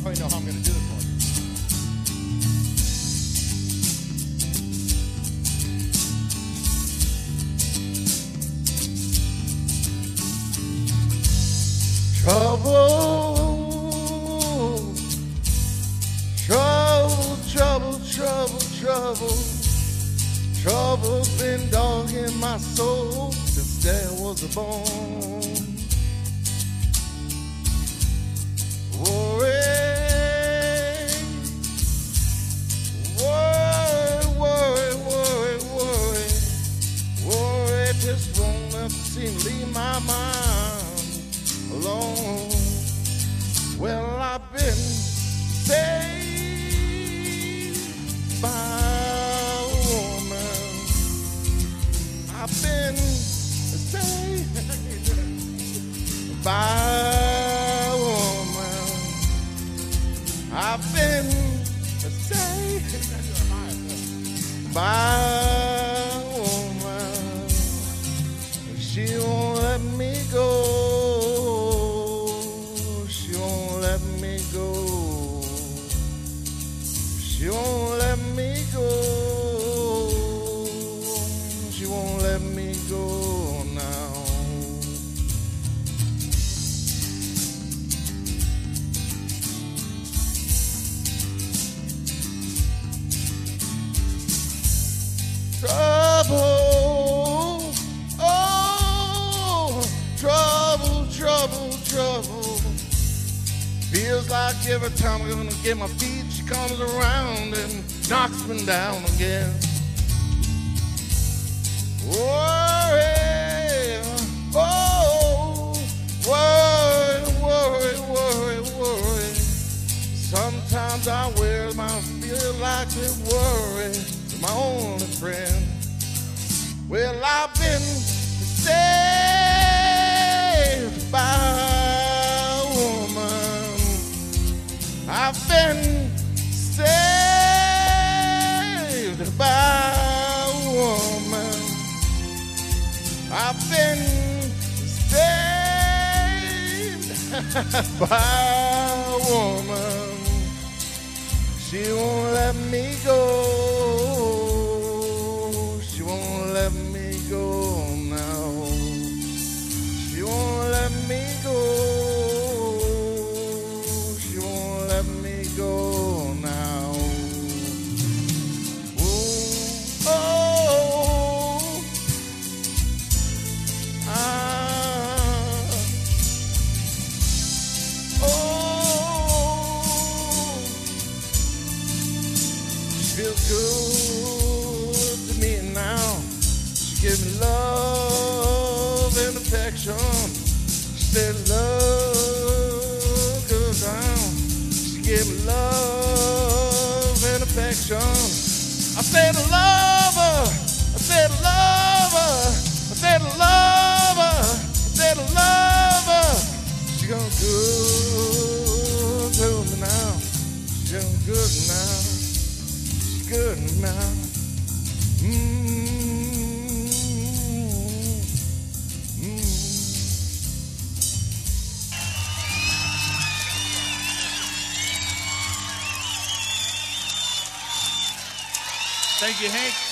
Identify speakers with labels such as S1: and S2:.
S1: already know how I'm going to do this one. Trouble, trouble, trouble, trouble, trouble. Trouble's been dogging my soul since there was a bone. Worry, worry, worry, worry, worry, worry just won't seem to leave my mind alone. Well, I've been saved by a woman. I've been saved by a woman. I've been saved by a woman. She won't let me go. She won't let me go. She won't let me go. She won't let me go now. Trouble, oh, trouble, trouble, trouble. Feels like every time I'm gonna get my feet, she comes around and knocks me down again. Worry, oh, worry, worry, worry, worry. Sometimes I wear my feel like it worry, my only friend. Well, I've been saved by a woman. I've been saved by a woman. I've been saved by a woman. She won't let me go. She won't let me go now. She won't let me go. She won't let me go now. Ooh, oh, feels good to me now. She gives me love and affection. She said love goes down. She gave me love and affection. I said love her. I said love her. I said love her. I said love her. She gonna good to me now. She gonna good now. Good now.
S2: Thank you, Hank.